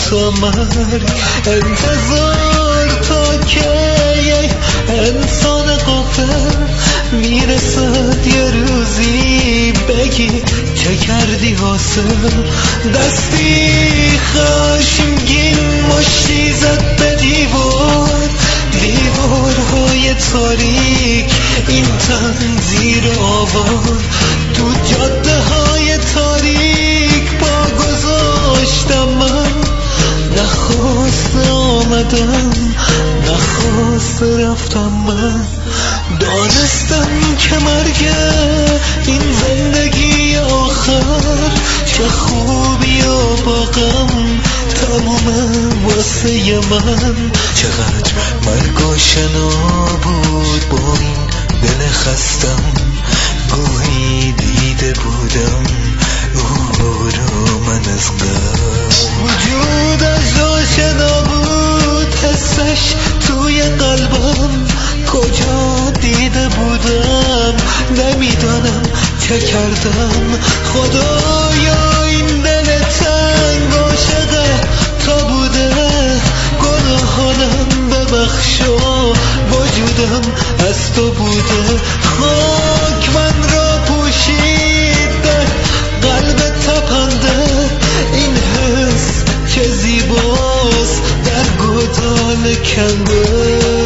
تا مرگ انتظار تا که یک انسان غافل میرسد یه روزی بگی چه کردی حاصل. دستی خشمگین مشتی زد به دیوارهای تاریک این تن زیر آوار. تو جاده های تاریک پا گذاشتم من، نخواست آمدم نخواست رفتم من. دانستم که مرگ این زندگی آخر چه خوبی و با غم تمومه واسه من. چقدر مرگ آشنا بود با این دل خستم، گویی دیده بودم او رو من از غم. وجودش آشنا بود حسش توی قلبم، کجا دیده بودم نمیدانم چه کردم. خدایا این دل تنگ عاشق تا بوده، گناهانم ببخش و وجودم از تو بوده. خاک من را پوشیده قلب تپنده، این حس چه زیباست در گودال کنده.